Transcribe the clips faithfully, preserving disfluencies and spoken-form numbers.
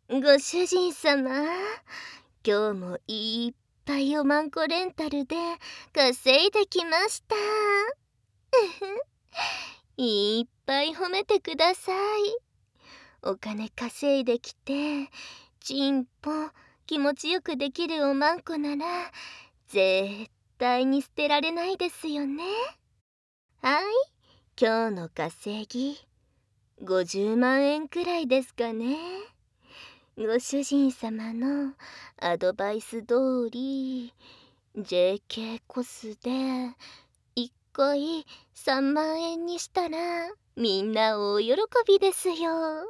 ご主人様、今日もいっぱいおまんこレンタルで稼いできました。いっぱい褒めてください。お金稼いできて、ちんぽ気持ちよくできるおまんこなら、絶対に捨てられないですよね。はい、今日の稼ぎ、ごじゅうまんえんくらいですかね。ご主人様のアドバイス通り ジェーケー コスでいっかいさんまんえんにしたらみんな大喜びですよ。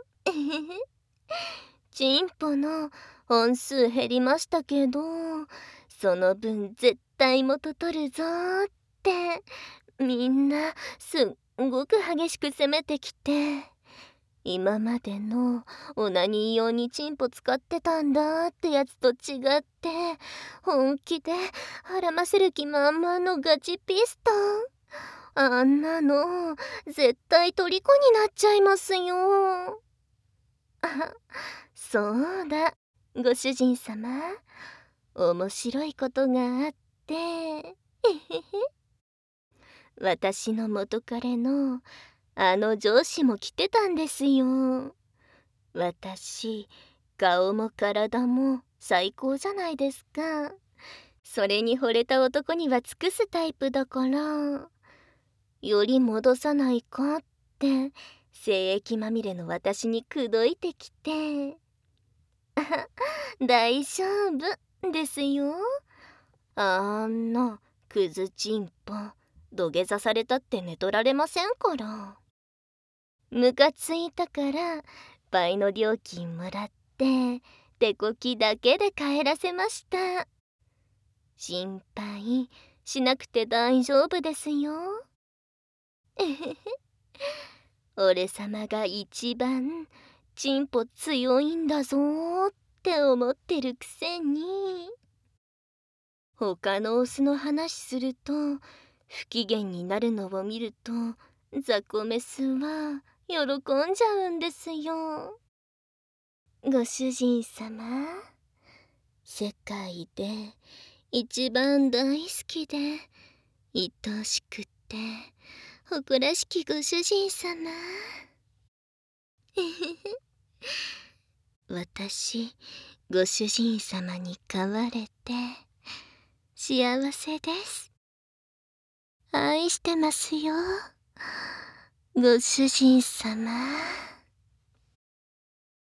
チンポの本数減りましたけど、その分絶対元取るぞーってみんなすっごく激しく攻めてきて、今までのオナニー用にチンポ使ってたんだってやつと違って、本気で孕ませる気満々のガチピストン。あんなの絶対虜になっちゃいますよ。あ、そうだ、ご主人様、面白いことがあって、えへへ。私の元彼のあの上司も来てたんですよ。私、顔も体も最高じゃないですか。それに惚れた男には尽くすタイプだから、より戻さないかって精液まみれの私に口説いてきて、大丈夫ですよ。あんなクズチンポ土下座されたって寝取られませんから。ムカついたから倍の料金もらって手こきだけで帰らせました。心配しなくて大丈夫ですよ。えへへ。俺様が一番チンポ強いんだぞーって思ってるくせに、他のオスの話すると不機嫌になるのを見ると雑魚メスは喜んじゃうんですよ。ご主人様、世界で一番大好きで愛おしくて誇らしきご主人様。えへへ。私、ご主人様に飼われて幸せです。愛してますよ、ご主人様。